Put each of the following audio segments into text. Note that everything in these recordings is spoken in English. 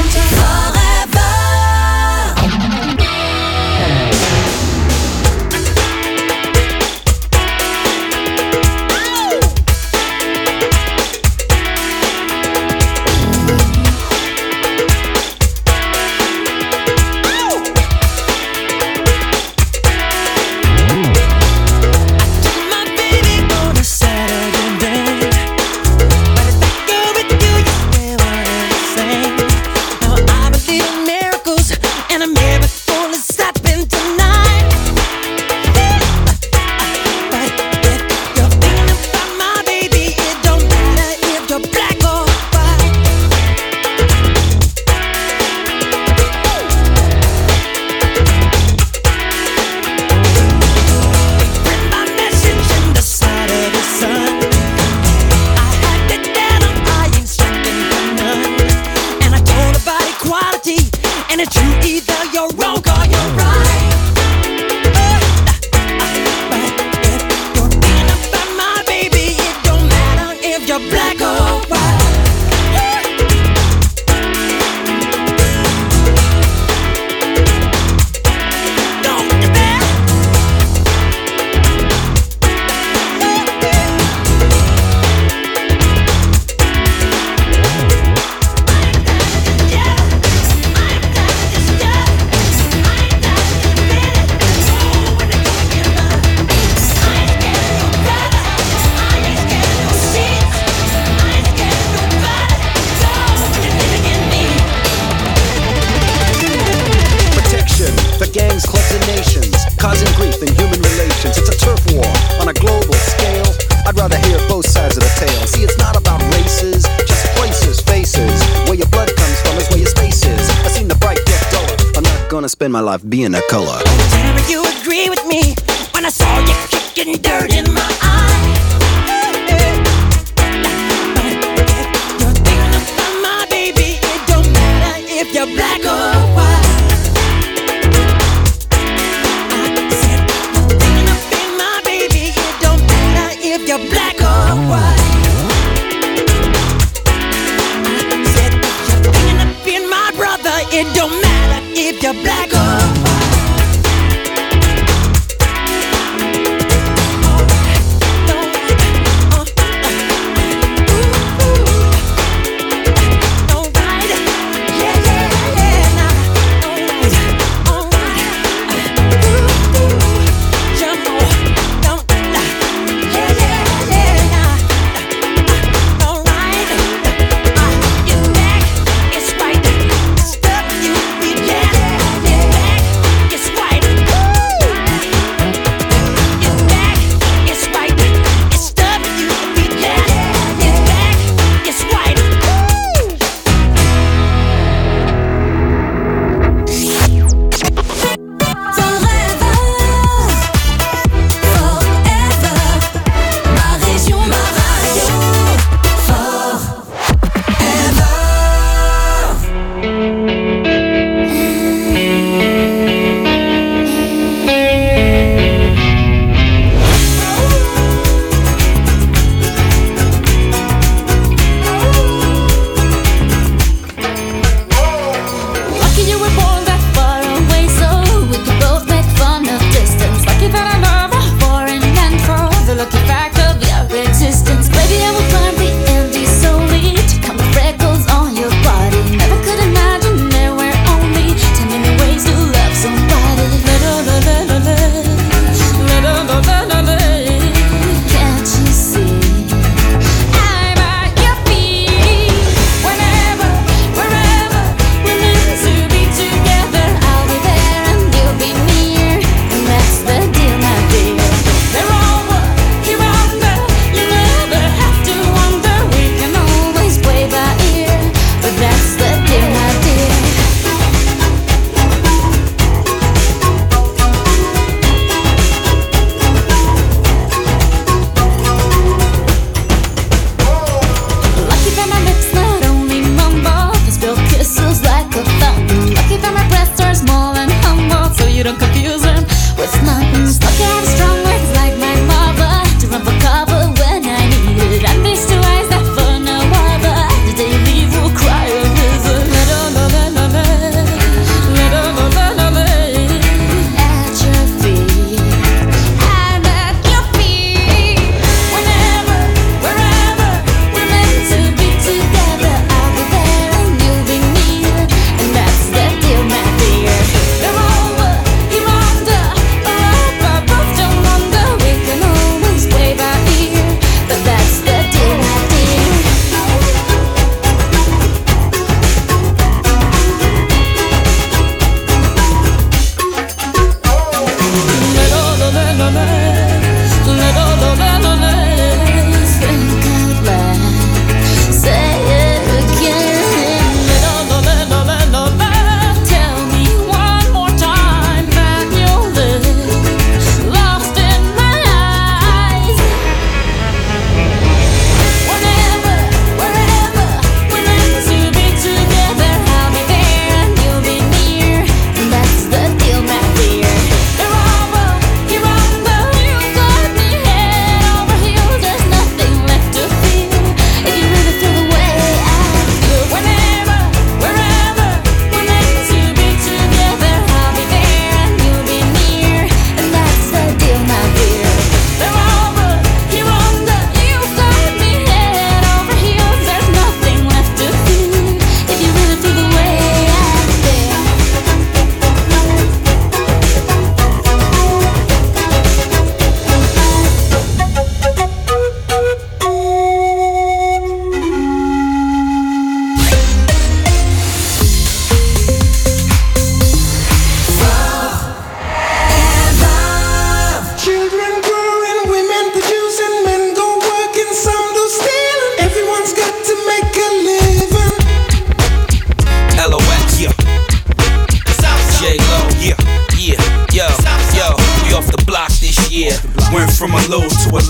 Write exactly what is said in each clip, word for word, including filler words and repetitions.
Spend my life being a color. Tell me you agree with me when I saw you kicking dirt in my eye. You're thinking about my baby. It don't matter if you're black or white. I said you're thinking about my baby. It don't matter if you're black or white. I said you're thinking about my brother. It don't matter if you're black or white.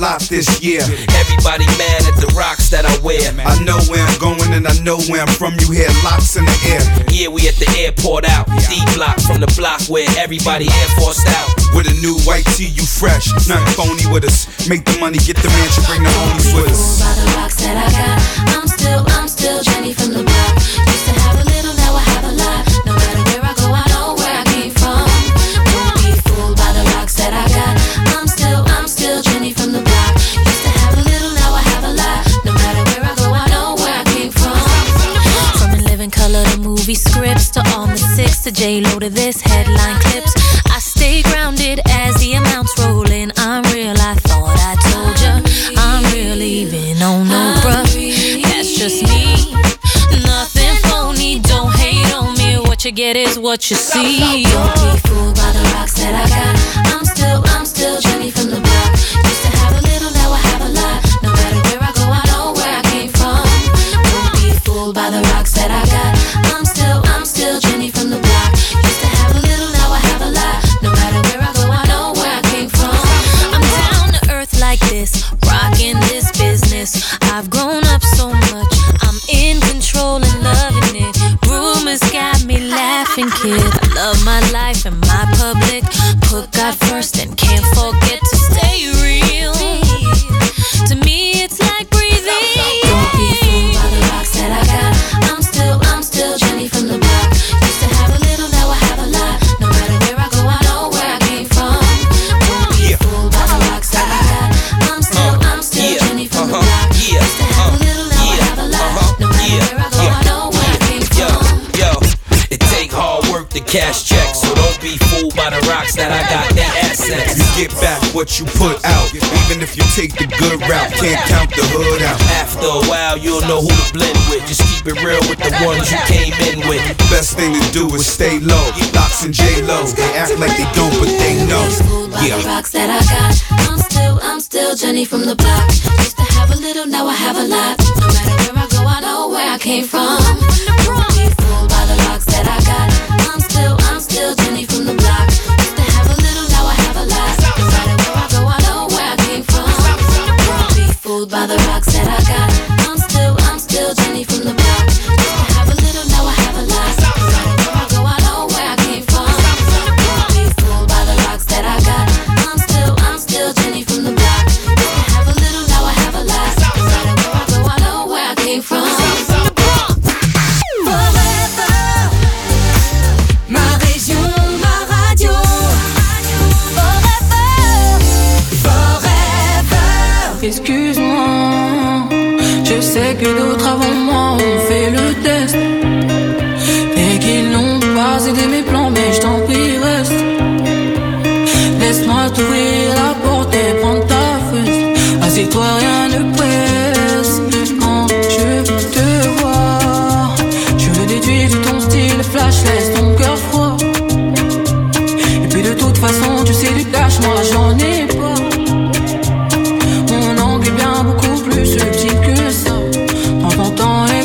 lot this year. Everybody mad at the rocks that I wear. I know where I'm going and I know where I'm from. You hear locks in the air. Yeah, we at the airport out. D-block from the block where everybody Air Forced out. With a new white tee, you fresh. Nothing phony with us. Make the money, get the mansion, bring the homies with us. By the rocks that I got, I'm still, I'm still Jenny from the block. Used to have a little, now I have a lot. No matter where I go, I know where I came from. Don't be fooled by the rocks that I got. I'm still, I'm still Jenny from the block. Used to have a little, now I have a lot. No matter where I go, I know where I came from. From In Living Color to movie scripts to On the Six to J-Lo to this headline clips. I stay grounded as the amounts roll in. I'm real, I thought I told ya. I'm real even on no bruh. That's just me. Nothing phony, don't hate on me. What you get is what you see. Don't be fooled by the rocks that I got. I'm still, I'm still Jenny from the block. Used to have a little, now I have a lot. No matter where I go, I know where I came from. Don't be fooled by the rocks that I got. I'm still, I'm still Jenny from the block. Used to have a little, now I have a lot. No matter where I go, I know where I came from. I'm down to earth like this, rocking this business. I've grown up so much, I'm in control and loving it. Rumors got me laughing, kid. I love my life and my public. Put God first and can't forget to stay real. To me, it's like breathing. Don't be fooled by the rocks that I got. I'm still, I'm still Jenny from the block. Used to have a little, now I have a lot. No matter where I go, I know where I came from. Don't be Yeah. fooled by the rocks that I got. I'm still, I'm still Yeah. Jenny from the Uh-huh. block. Yeah. Used to have a little, now I Yeah. have a lot. Uh-huh. No matter Yeah. where I go, Yeah. I know where I came Yo, from. yo, it take hard work to cash checks, so don't be fooled by the rocks that I got. They assets. You get back what you put out. Even if you take the good route, can't count the hood out. After a while, you'll know who to blend with. Just keep it real with the ones you came in with. Best thing to do is stay low. Locks and J-Lo, they act like they don't, but they know. Yeah. The rocks that I got. I'm still, I'm still Jenny from the block. Used to have a little, now I have a lot. No matter where I go, I know where I came from. Don't be fooled by the rocks that I got. I'm still, I'm still Jenny from the block. Used to have a little, now I have a lot. No matter where I go, I know where I came from. Don't be fooled by the rocks that I got. I'm still, I'm still Jenny from the block. Used to have a little, now I have a lot. No matter where I go, I know where I came from. Don't be fooled by the rocks that I got. I'm still, I'm still Jenny from the block. Used to have a little, now I have a lot. No matter where I go, I know where I came from. Forever, ma région, ma radio. Forever, forever. Excuse-moi, je sais que d'autres avant moi ont fait le test et qu'ils n'ont pas aidé mes plans, mais je t'en prie reste. Laisse-moi t'ouvrir la porte et prendre ta fesse. Assieds-toi, rien ne presse. Quand je te vois, je le déduis de ton style flash, laisse ton cœur froid. Et puis de toute façon, tu sais du cash, moi j'en ai pas. Mon angle est bien beaucoup plus subtil que ça. Prends ton temps et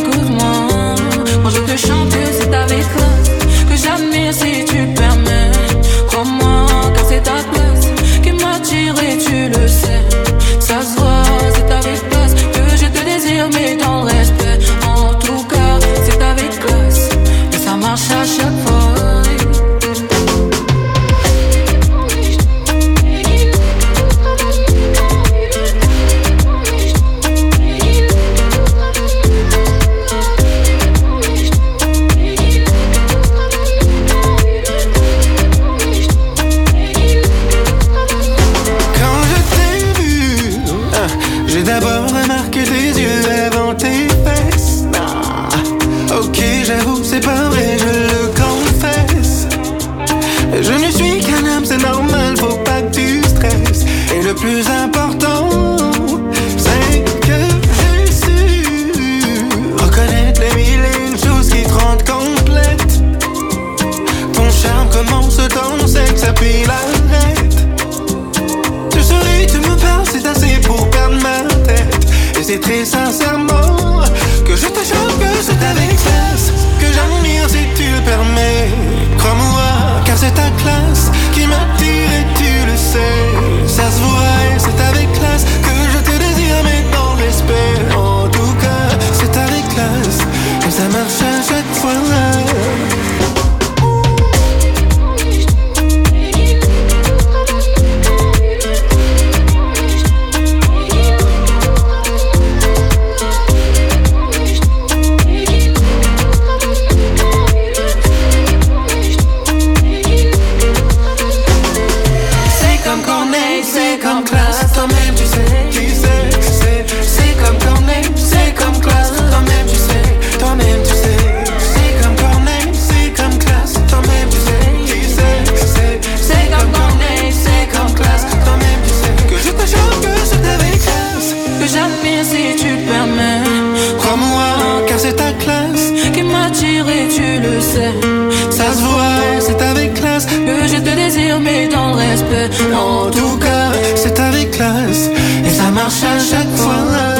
car c'est ta classe qui m'a attiré, tu le sais. Ça se voit, c'est avec classe que je te désire, mais dans le respect. En tout cas, c'est avec classe et ça marche à chaque fois.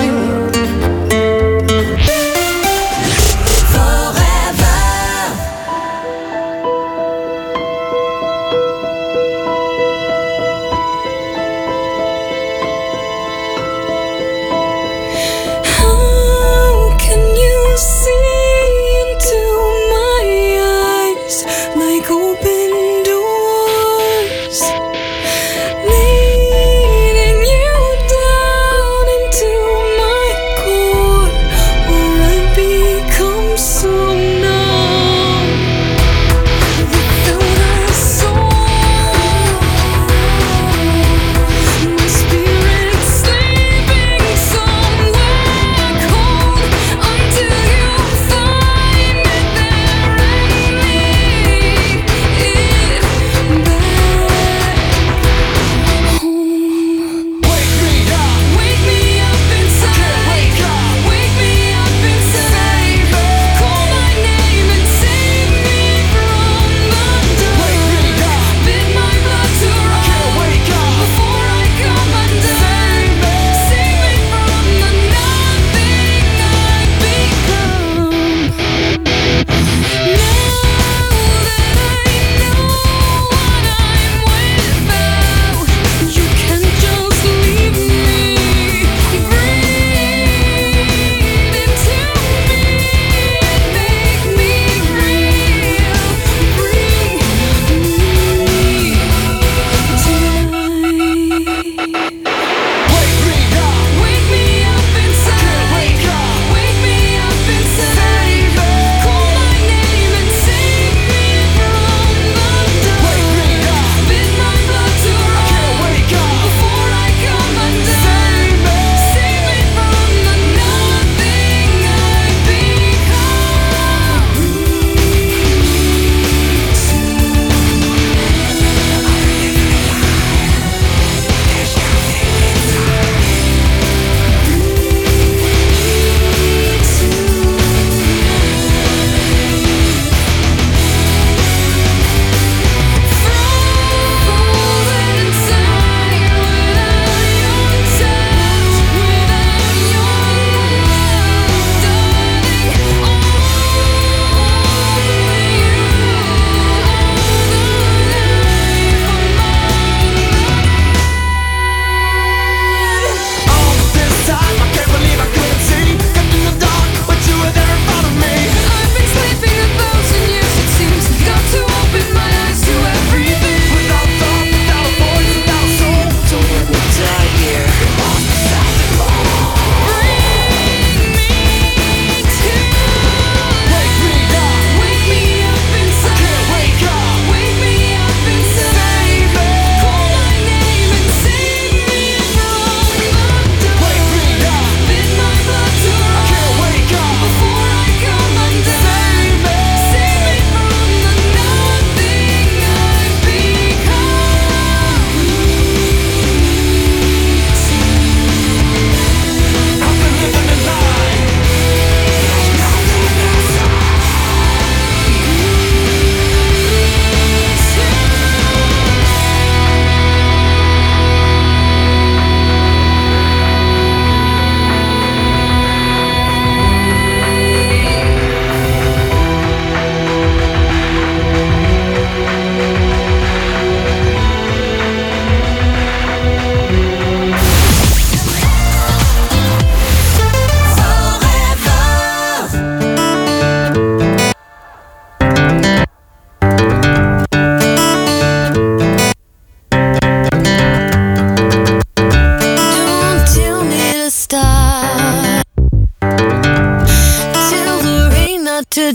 to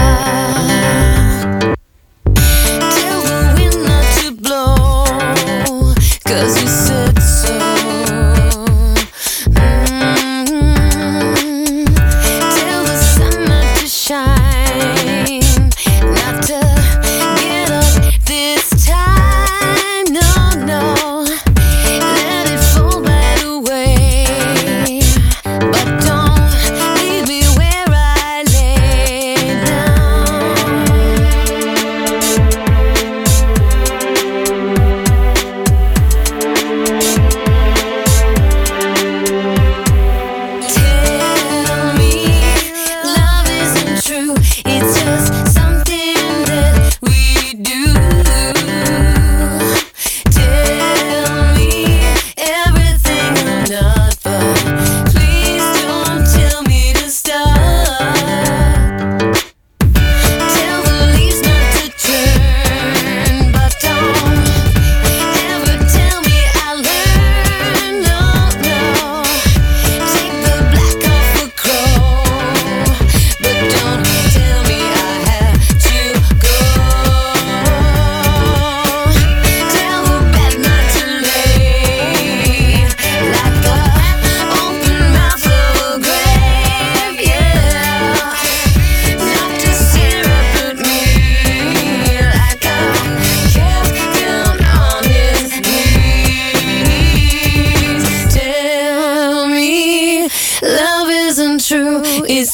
dry. Tell the wind not to blow, 'cause you said so. Mm-hmm. Tell the sun not to shine, not to get up this time. No, no, let it fall by the way. But don't leave me where I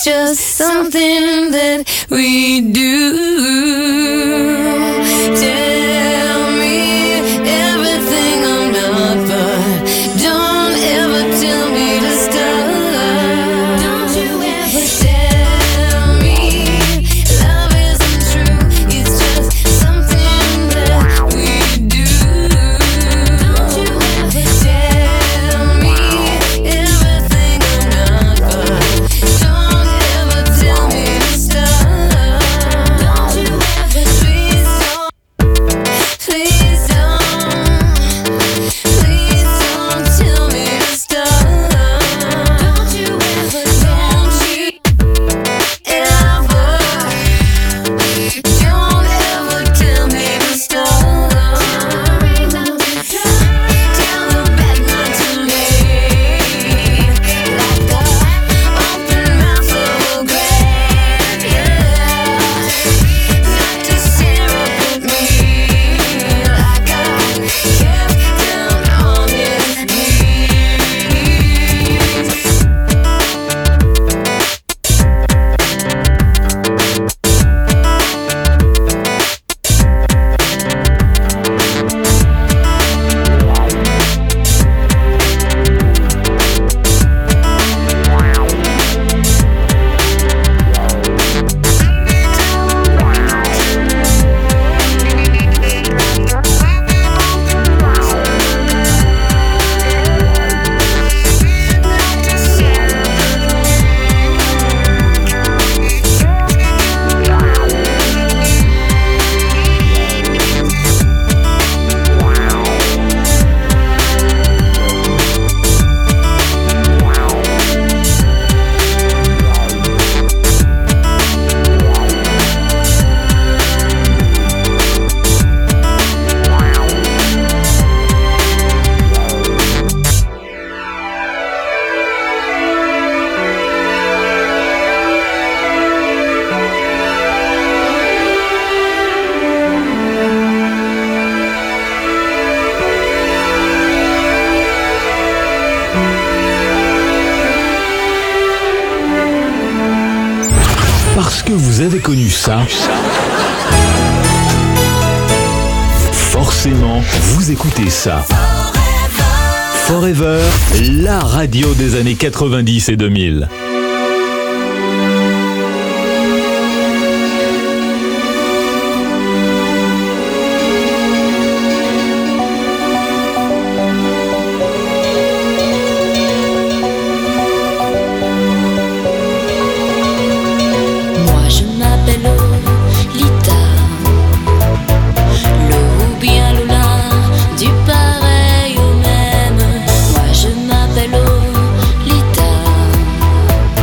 It's just something that we do. Tell me everything I'm not, but don't ever tell me to stop. Don't you ever tell me love isn't true. It's just something that we do. Don't you ever tell me everything I'm not, but don't ever tell me to stop. Don't you ever, please don't, please don't, please don't tell me to stop. Don't you ever, don't you ever, don't ever tell me to stop. Tell the bad not to leave like a open mouth of a grave, yeah. Not to stare up at me like I kept down on your knees. Parce que vous avez connu ça, forcément, vous écoutez ça. Forever, la radio des années quatre-vingt-dix et deux mille. Moi je m'appelle Lolita, Lo ou bien Lola, du pareil au même. Moi je m'appelle Lolita,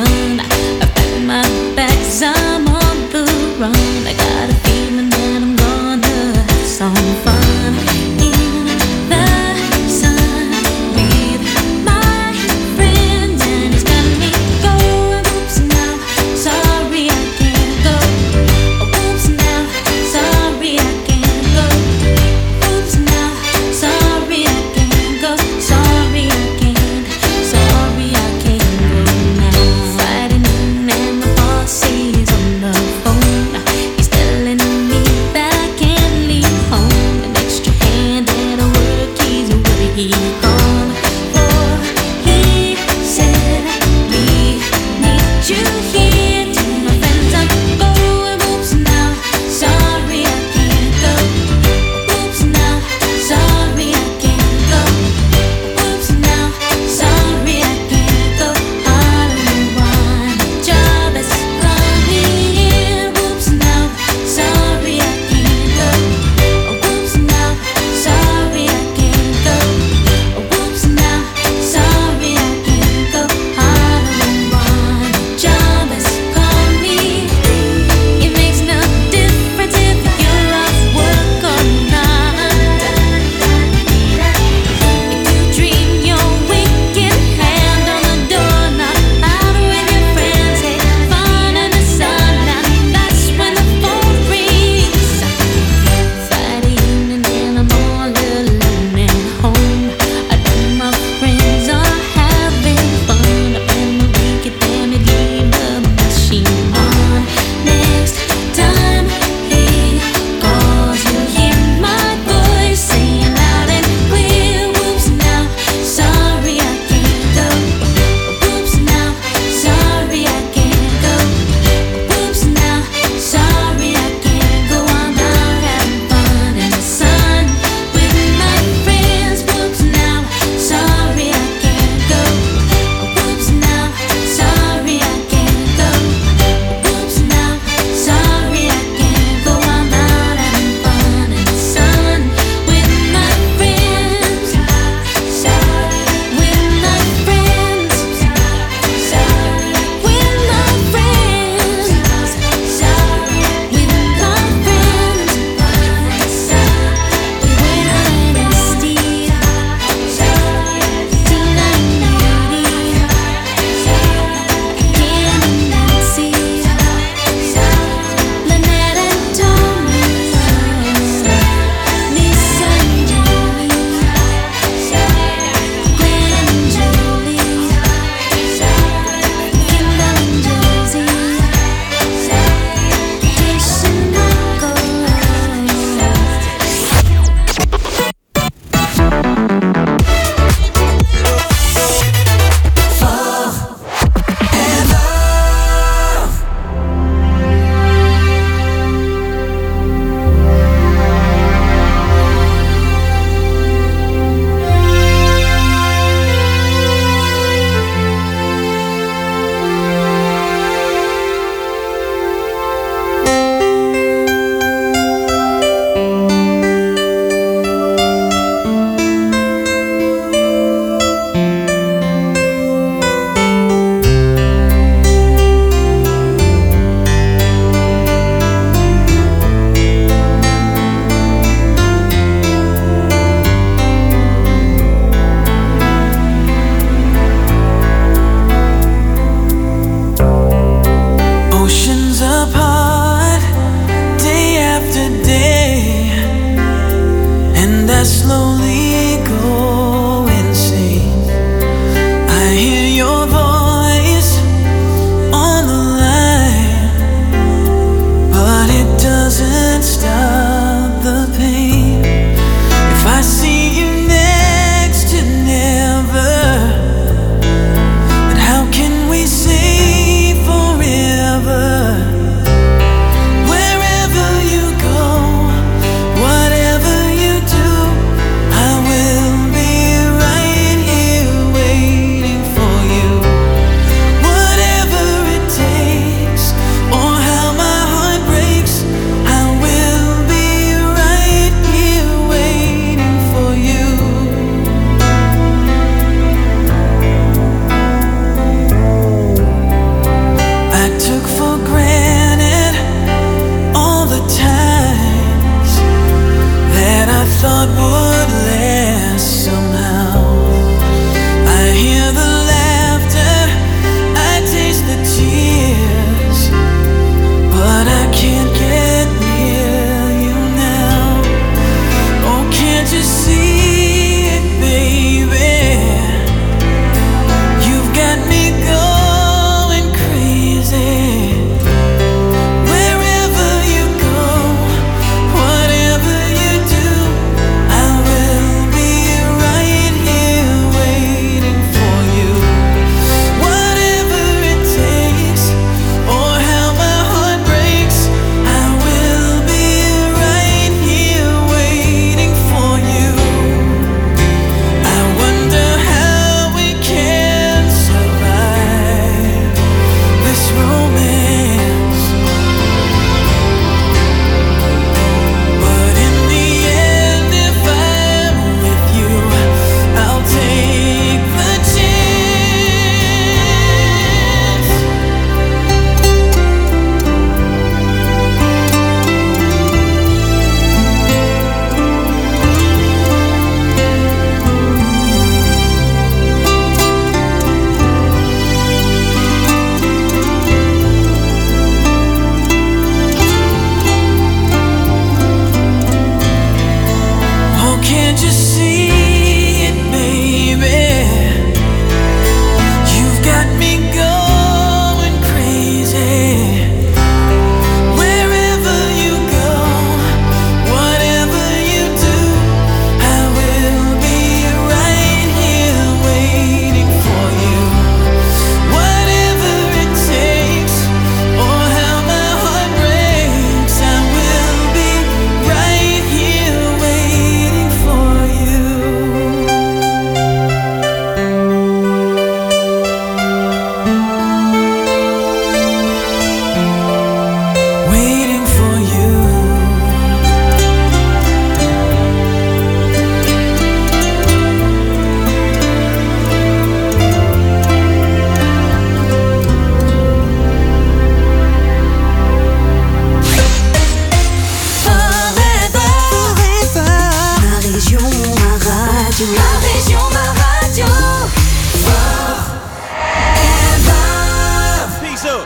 fun. I pack my bags, I'm on the run. I got a feeling that I'm gonna have some fun in the sun with my friends, and it's got me going. Oops, now, sorry I can't go. Oops, now, sorry I can't go. Oops, now, sorry I can't go. Sorry I can't, sorry I can't go now. Friday noon and my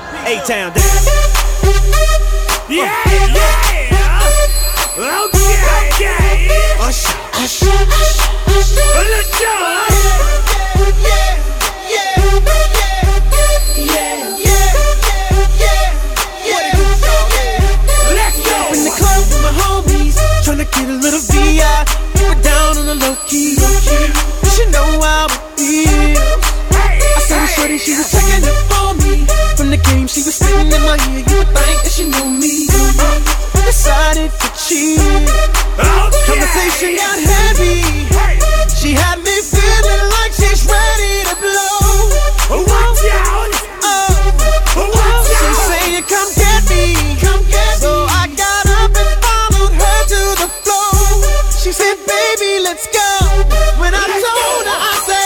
A-Town dance. Yeah, yeah. Okay, okay. Hush, hush, hush, hush. Let's go. Yeah, yeah, yeah, yeah, yeah, yeah, yeah. Let's go. In the club with my homies, tryna get a little V I. We're down on the low key. You should know how it feels. I saw the shorty, she was checking up for me. From the game, she was spitting in my ear. You would think that she knew me. Decided to cheat. Conversation got heavy. She had me feeling like she's ready to blow. Watch out! Oh, she's saying, "Come get me, come get me." So I got up and followed her to the floor. She said, "Baby, let's go." When I told her, I said.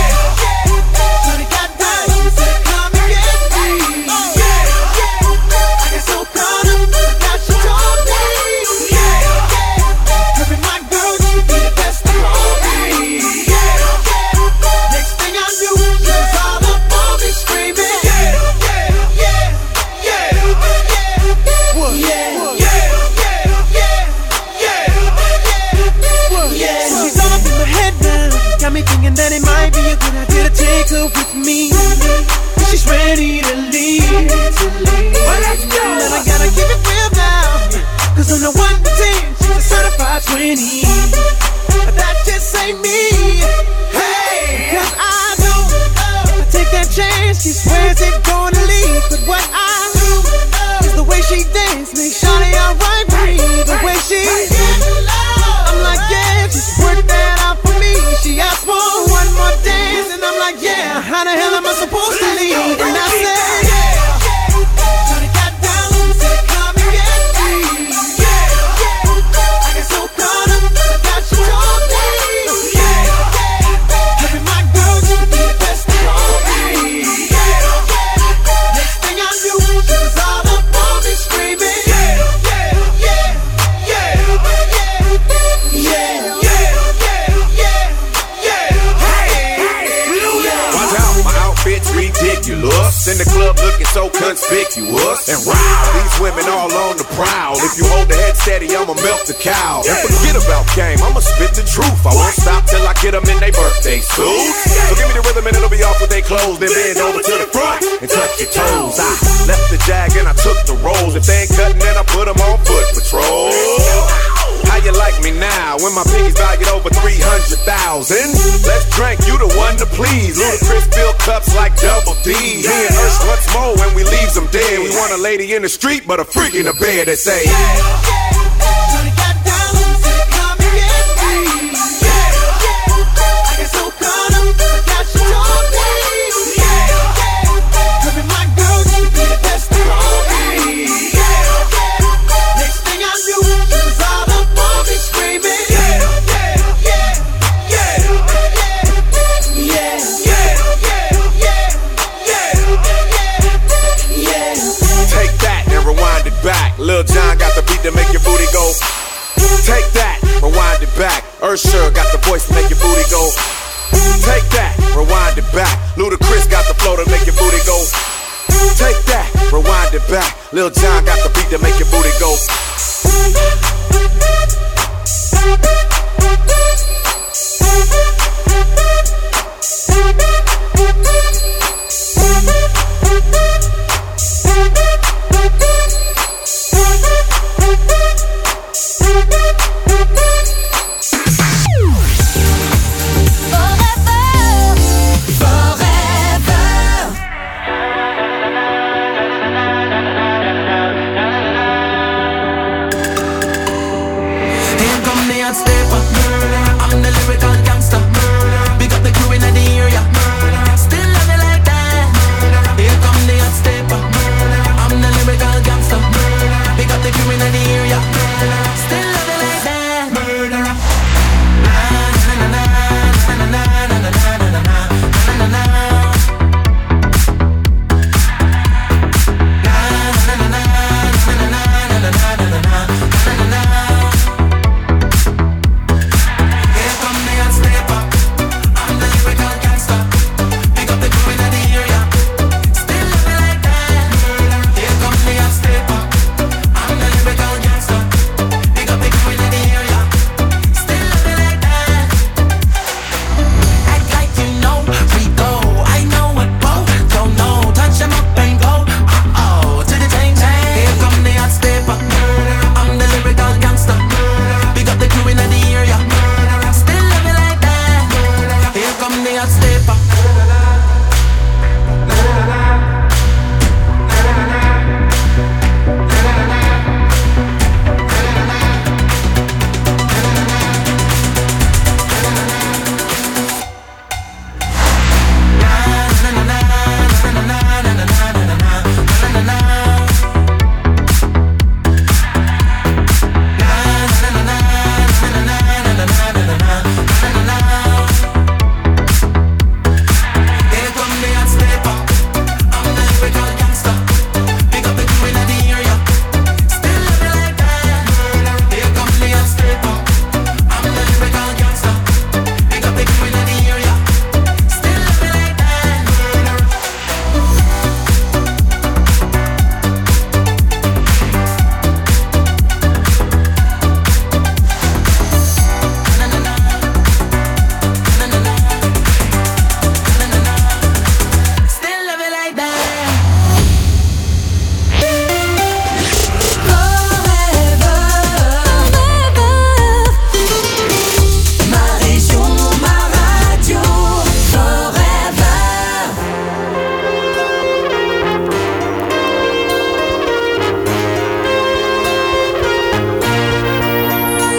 That it might be a good idea to take her with me. She's ready to leave. Well, let's go. And I gotta keep it real now, cause on the one to ten, she's a certified twenty. But that just ain't me. Hey, cause I know if I take that chance, she swears it's gonna leave. But what I do is the way she dance makes Shawty alright with me. The way she I'm like, yeah, just work that out for me. She asked for one more dance, and I'm like, yeah, how the hell am I supposed to leave? And I said, yeah, Shawty got down, said, "Come and get me." I got so caught up, I got you told me. Baby, my girl, you be the best of all me. Next thing I knew, she was all up on me screaming. Yeah, yeah, yeah, yeah, yeah, yeah. Ridiculous. In the club looking so conspicuous. And wow, these women all on the prowl. If you hold the head steady, I'ma melt the cow. And forget about game, I'ma spit the truth. I won't stop till I get them in their birthday suits. So give me the rhythm and it'll be off with they clothes. Then bend over to the front and touch your toes. I left the jag and I took the rolls. If they ain't cutting, then I put them on foot patrol. How you like me now when my piggy's valued over three hundred thousand? Let's drink, you the one to please. Ludacris fill cups like Double D. Me and Ursh once more when we leaves them dead. We want a lady in the street, but a freak in the bed that say, Shawty got down, said, "Come and get me." I got so caught up, I got you told me. Baby, my girl, you be the best of all me. Next thing I knew, she was all up on me screaming. Yeah, yeah, yeah, yeah, yeah, yeah, yeah, yeah. Take that and rewind it back. Lil Jon got the beat to make your booty go. Take that, rewind it back. Usher got the voice to make your booty go. Take that, rewind it back. Ludacris got the flow to make your booty go. Take that, rewind it back. Lil Jon got the beat to make your booty go. Step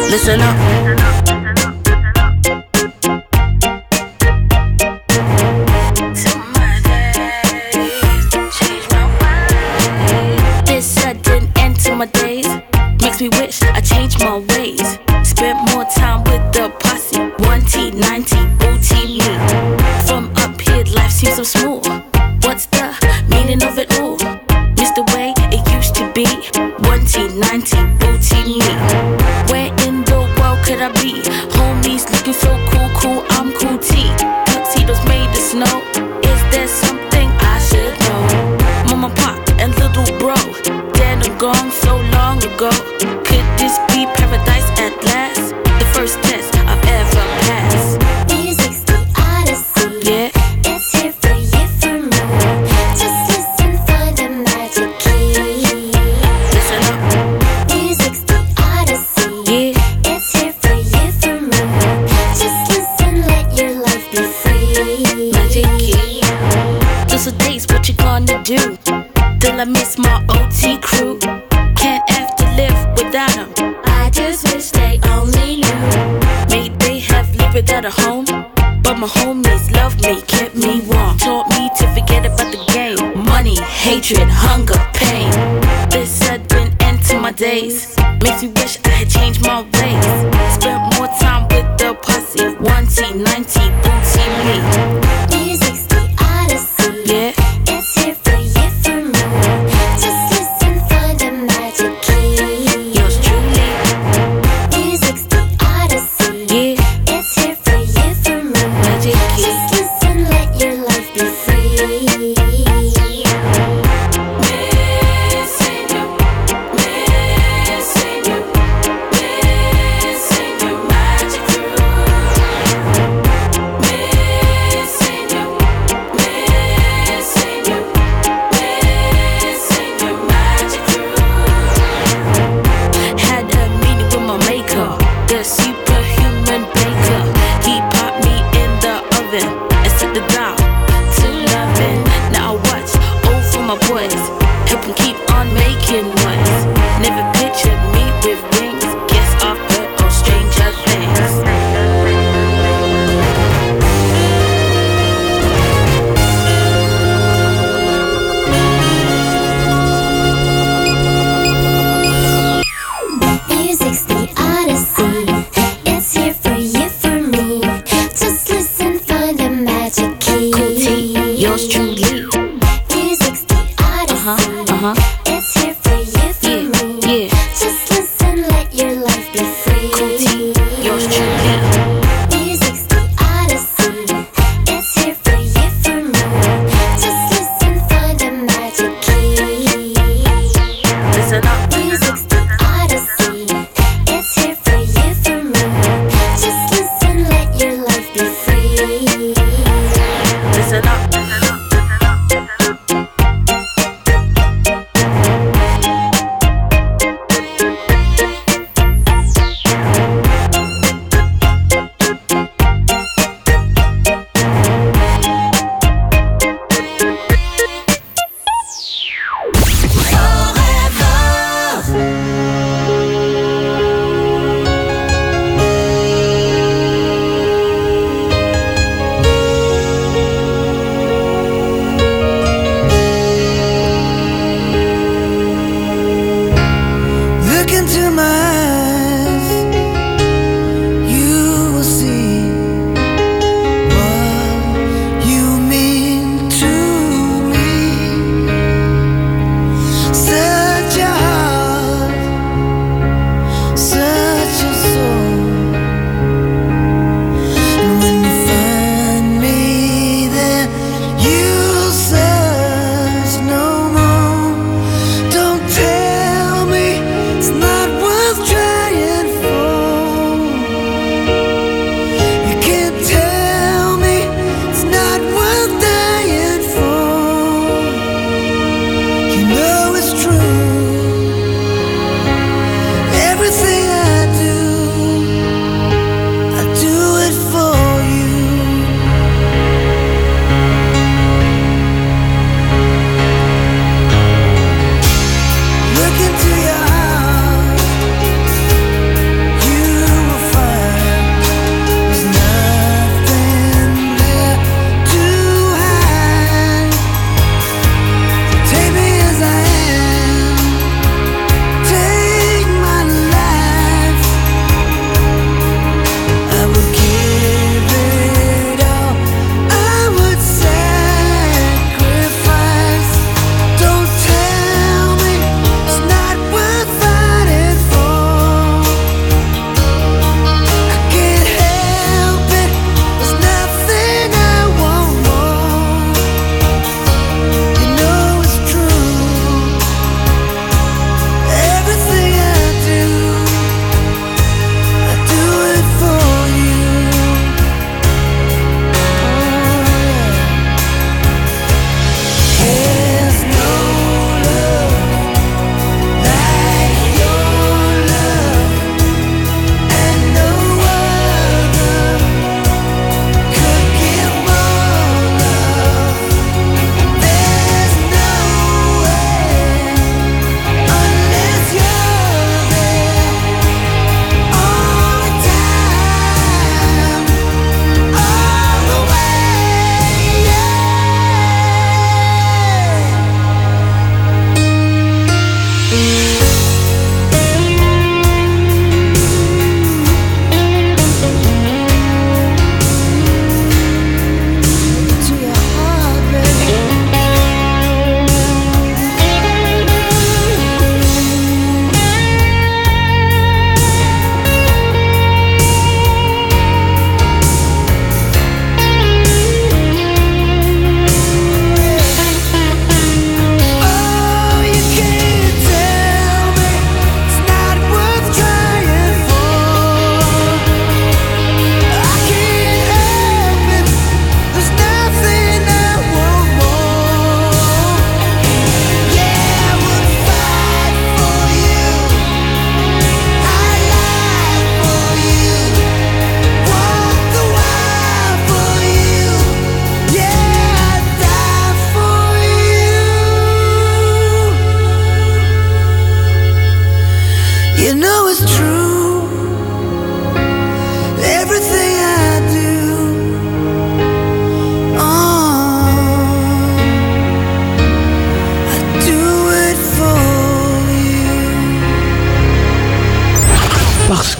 Listen up. This sudden end to my days makes me wish I changed my ways. Spent more time with the posse. One T, ninety, booty me. From up here, life seems so smooth. What's the meaning of it all? Missed the way it used to be. One T, ninety, booty me. Where in the world could I be? Homies looking so cool, cool, I'm cool T. Tuxedos made of snow. Is there something I should know? Mama, pop, and little bro, dead and gone so long ago. Could this be paradise at last? The first test I've ever passed. Music's the odyssey. Yeah. It's here for you, for me. Just listen for the magic key. Listen up. Music's the odyssey. Yeah. It's here for you, for me. Just listen, let your life be free. Magic key. Just a days, what you gonna do? Till I miss my O T crew. Can't have to live without them. I just wish they only knew. May they have lived without a home, but my homies loved me, kept me warm. Taught me to forget about the game. Money, hatred, hunger, pain. This sudden end to my days makes me wish I had changed my ways. Spent more time with the posse. One T, ninety, booty me. Music's the odyssey. Yeah. It's here for you, for me. Just listen for the magic key. Yours truly. Music's the odyssey. Yeah. It's here for you, for me. Magic key. Just listen, let your life be free. Missing you, missing you, missing your magic crew. Missing you, missing you, missing your magic crew. Had a meeting with my maker, the superhuman baker. He popped me in the oven and set the dial to loving. Now I watch over my boys, help them keep on making noise. Never pictured me with wings. Guess I've heard all stranger things. Music's the odyssey. It's here for you, for me. Just listen for the magic key. Cool T, yours truly. Music's the odyssey. Uh-huh, uh-huh. It's here for you, for Yeah, me. yeah. Just listen, let your life be free. Cool T, yours truly. Music's the odyssey. It's here for you, for me. Just listen for the magic key. Listen up. Music's the odyssey. It's here for you, for me. Just listen, let your life be free. Listen up.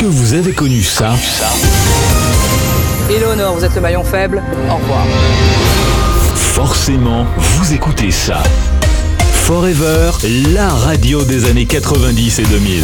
que vous avez connu ça? Éléonore, vous êtes le maillon faible. Au revoir. Forcément, vous écoutez ça. Forever, la radio des années quatre-vingt-dix et deux mille.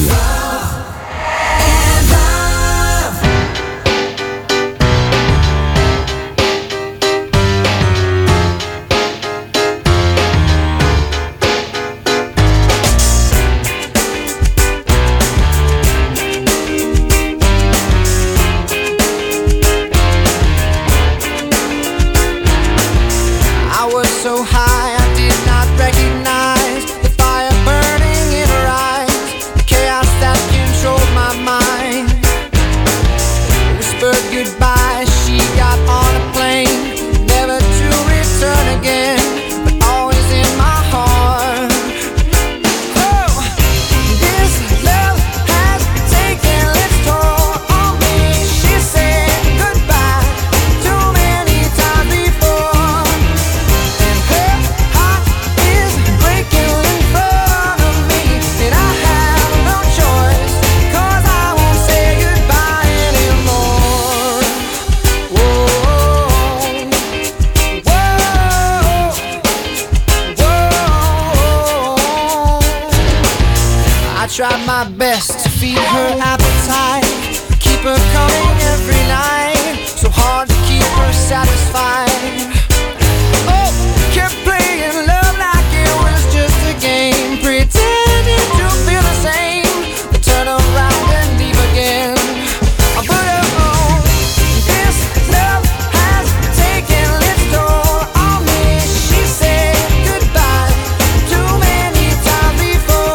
Tried my best to feed her appetite, keep her coming every night, so hard to keep her satisfied. Oh, kept playing love like it was just a game, pretending to feel the same, but turn around and leave again. I put her on. This love has taken its toll on me. She said goodbye too many times before.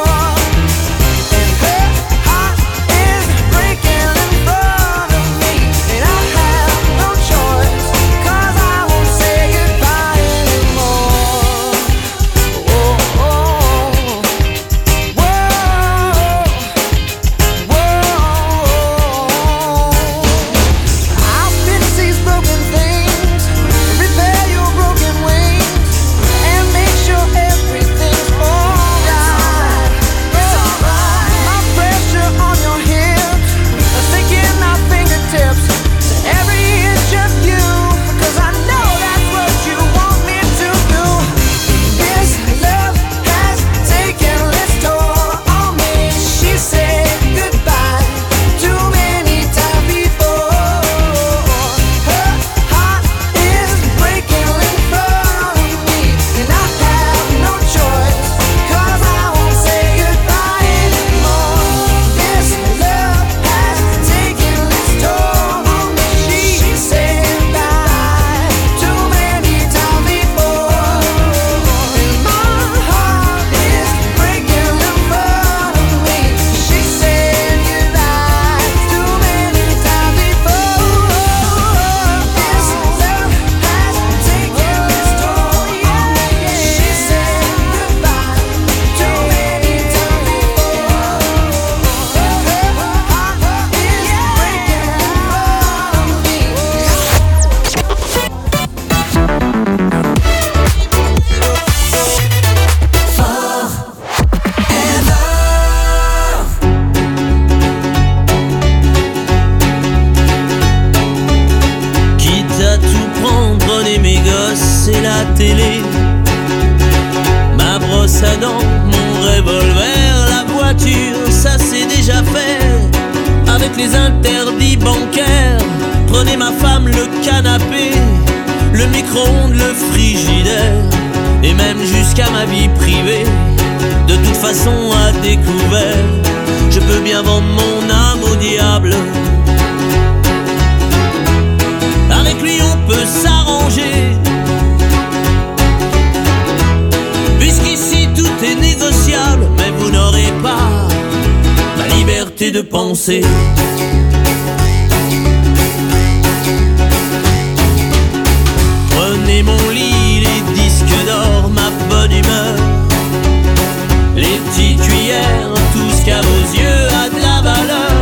De penser. Prenez mon lit, les disques d'or, ma bonne humeur, les petites cuillères, tout ce qu'à vos yeux a de la valeur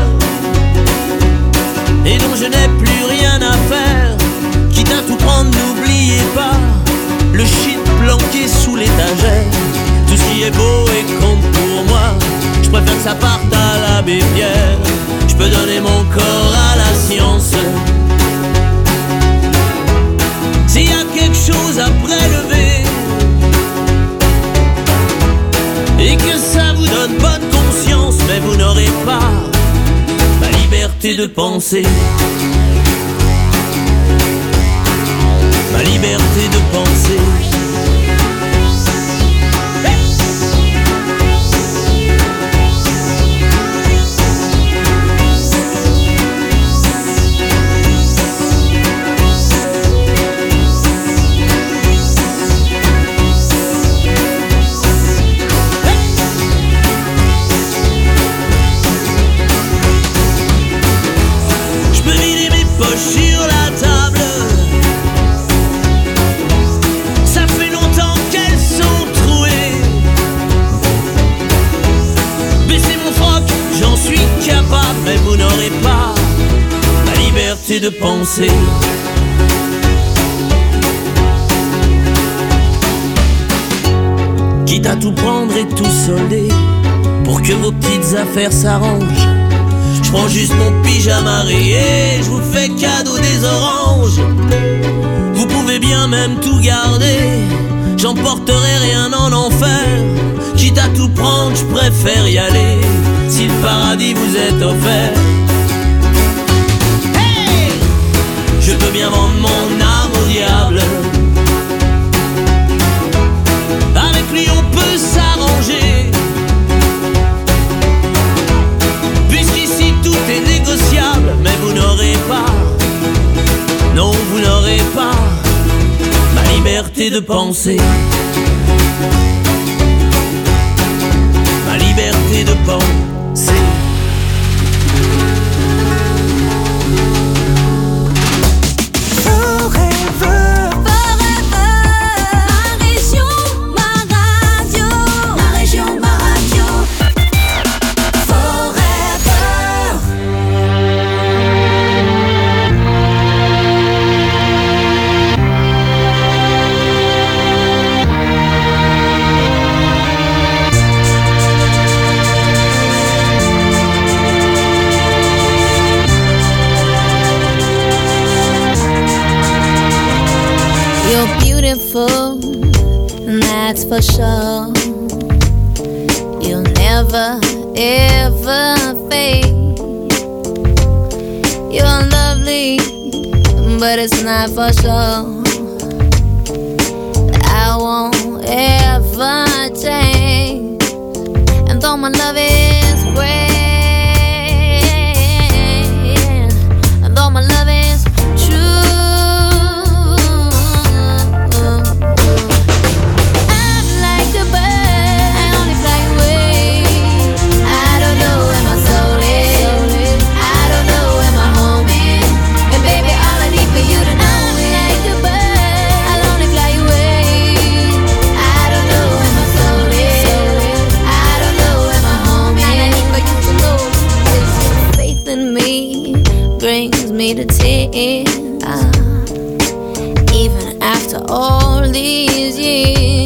et dont je n'ai plus rien à faire. Quitte à tout prendre, n'oubliez pas le shit planqué sous l'étagère. Tout ce qui est beau et compte pour moi, je préfère que ça parte à l'abbé Pierre. Je je peux donner mon corps à la science. S'il y a quelque chose à prélever et que ça vous donne bonne conscience, mais vous n'aurez pas la liberté de penser. Ma liberté de penser. Sur la table, ça fait longtemps qu'elles sont trouées. Baissez mon froc, j'en suis capable, mais vous n'aurez pas la liberté de penser. Quitte à tout prendre et tout solder pour que vos petites affaires s'arrangent, je prends juste mon pyjama rayé, je vous fais cadeau des oranges. Vous pouvez bien même tout garder, j'emporterai rien en enfer. Quitte à tout prendre, je préfère y aller, si le paradis vous est offert. Hey, je peux bien vendre mon âme au diable, avec lui on peut s'arranger. Tout est négociable, mais vous n'aurez pas, non vous n'aurez pas ma liberté de penser. Ma liberté de penser. That's for sure. You'll never, ever fade. You're lovely, but it's not for sure. I won't ever change. And though my love is great, and though my love is true, to tears, uh, even after all these years.